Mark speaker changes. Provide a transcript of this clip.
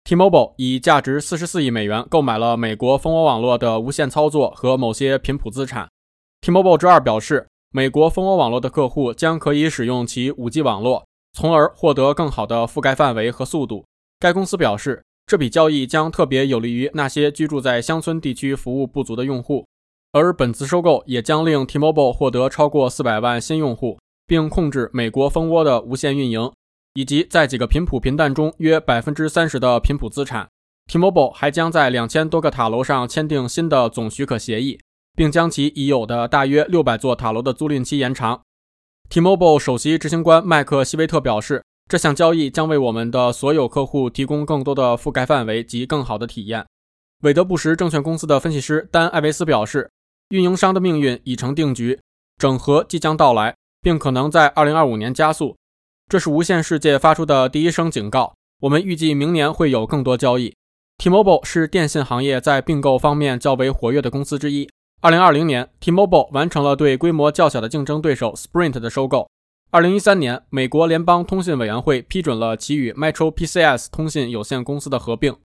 Speaker 1: T-Mobile 以价值44亿美元购买了美国蜂窝网络的无线操作和某些频谱资产。T-Mobile 周二表示，美国蜂窝网络的客户将可以使用其 5G 网络，从而获得更好的覆盖范围和速度。该公司表示，这笔交易将特别有利于那些居住在乡村地区服务不足的用户，而本次收购也将令 T-Mobile 获得超过400万新用户，并控制美国蜂窝的无线运营，以及在几个频谱频段中约 30% 的频谱资产。T-Mobile 还将在2000多个塔楼上签订新的总许可协议，并将其已有的大约600座塔楼的租赁期延长。T-Mobile 首席执行官麦克希维特表示，这项交易将为我们的所有客户提供更多的覆盖范围及更好的体验。韦德布什证券公司的分析师丹·艾维斯表示，运营商的命运已成定局，整合即将到来，并可能在2025年加速。这是无线世界发出的第一声警告，我们预计明年会有更多交易。T-Mobile 是电信行业在并购方面较为活跃的公司之一。2020年 T-Mobile 完成了对规模较小的竞争对手 Sprint 的收购。2013年，美国联邦通信委员会批准了其与 Metro PCS 通信有限公司的合并。